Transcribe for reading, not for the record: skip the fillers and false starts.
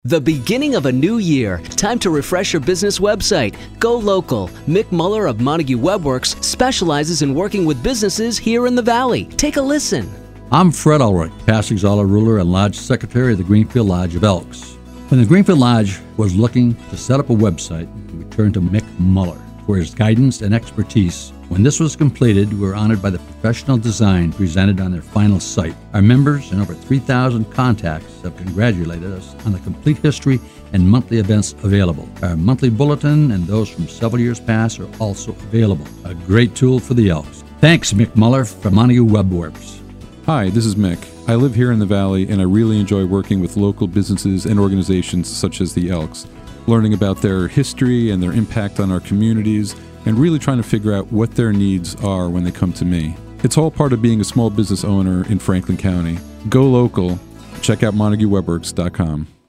The beginning of a new year. Time to refresh your business website. Go local. Mick Muller of Montague WebWorks specializes in working with businesses here in the Valley. Take a listen. I'm Fred Ulrich, past Exalted Ruler and Lodge Secretary of the Greenfield Lodge of Elks. When the Greenfield Lodge was looking to set up a website, we turned to Mick Muller for his guidance and expertise. When this was completed, we were honored by the professional design presented on their final site. Our members and over 3,000 contacts have congratulated us on the complete history and monthly events available. Our monthly bulletin and those from several years past are also available. A great tool for the Elks. Thanks, Mick Muller from Montague WebWorks. Hi, this is Mick. I live here in the Valley, and I really enjoy working with local businesses and organizations such as the Elks, learning about their history and their impact on our communities, and really trying to figure out what their needs are when they come to me. It's all part of being a small business owner in Franklin County. Go local. Check out MontagueWebWorks.com.